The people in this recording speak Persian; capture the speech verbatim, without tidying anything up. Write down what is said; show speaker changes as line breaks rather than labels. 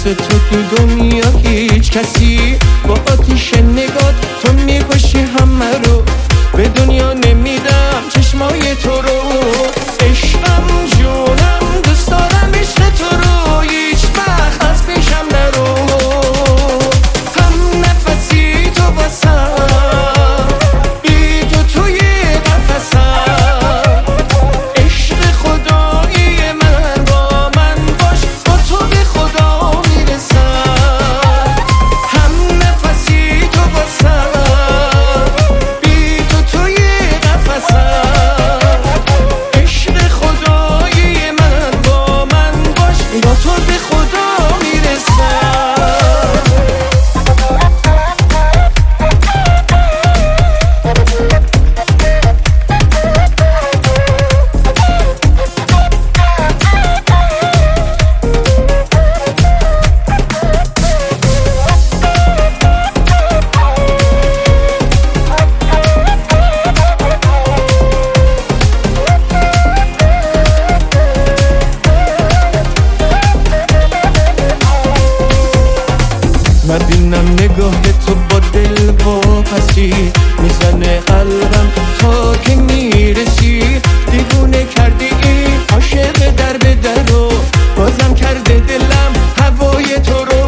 مثل تو تو دنیا هیچ کسی، با آتیش نگات تو میکشی همه رو. به دنیا نمیدم چشمای تو رو، عشقم جونم دوست دارم عشق تو رو، هیچ وقت از پیشم نرو. هم نفسی تو واسم، بی تو توی قفسم، عشق خدایی من با من باش، با تو به خدا میرسم. هم نفسی تو واسم، بی تو توی قفسم، عشق خدایی من با من باش، با تو به خدا میرسم. مبینم نگاه تو با دل واپسی، میزنه قلبم تا که میرسی. دیوونه کردی این عاشق در به در رو، بازم کرده دلم هوای تو رو.